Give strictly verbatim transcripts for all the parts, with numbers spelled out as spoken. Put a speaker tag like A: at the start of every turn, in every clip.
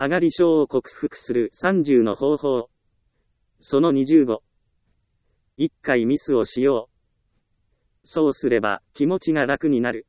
A: 上がり症を克服するさんじゅうの方法。そのにじゅうご。いっかいミスをしよう。そうすれば気持ちが楽になる。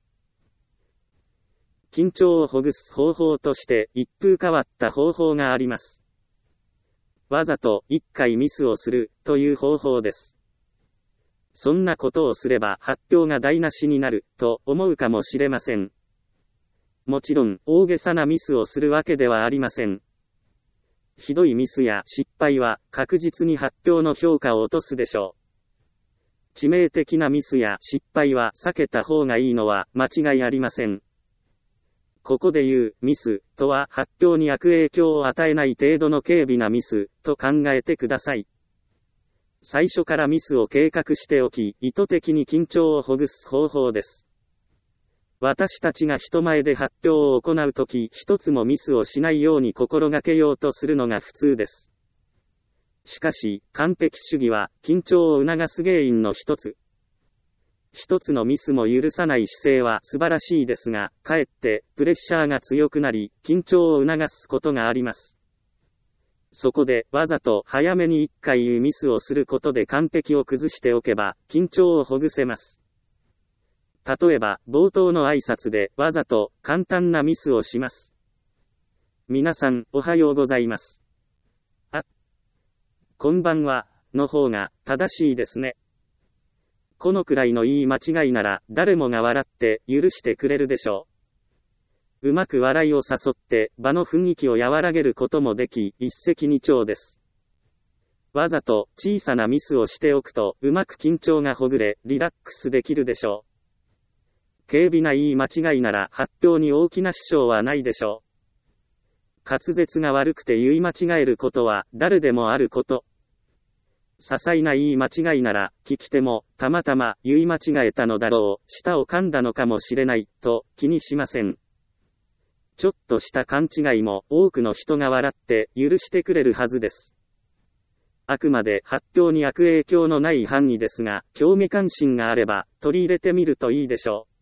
A: 緊張をほぐす方法として一風変わった方法があります。わざといっかいミスをするという方法です。そんなことをすれば発表が台無しになると思うかもしれません。もちろん大げさなミスをするわけではありません。ひどいミスや失敗は確実に発表の評価を落とすでしょう。致命的なミスや失敗は避けた方がいいのは間違いありません。ここで言うミスとは発表に悪影響を与えない程度の軽微なミスと考えてください。最初からミスを計画しておき、意図的に緊張をほぐす方法です。私たちが人前で発表を行うとき、一つもミスをしないように心がけようとするのが普通です。しかし、完璧主義は緊張を促す原因の一つ。一つのミスも許さない姿勢は素晴らしいですが、かえってプレッシャーが強くなり、緊張を促すことがあります。そこで、わざと早めに一回ミスをすることで完璧を崩しておけば、緊張をほぐせます。例えば、冒頭の挨拶でわざと簡単なミスをします。皆さん、おはようございます。あ、こんばんは、の方が正しいですね。このくらいの言い間違いなら誰もが笑って許してくれるでしょう。うまく笑いを誘って場の雰囲気を和らげることもでき一石二鳥です。わざと小さなミスをしておくとうまく緊張がほぐれリラックスできるでしょう。軽微な言い間違いなら発表に大きな支障はないでしょう。滑舌が悪くて言い間違えることは誰でもあること。些細な言い間違いなら、聞き手も、たまたま言い間違えたのだろう、舌を噛んだのかもしれない、と気にしません。ちょっとした勘違いも多くの人が笑って許してくれるはずです。あくまで発表に悪影響のない範囲ですが、興味関心があれば取り入れてみるといいでしょう。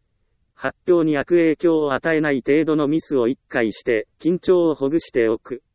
A: 発表に悪影響を与えない程度のミスをいっかいして、緊張をほぐしておく。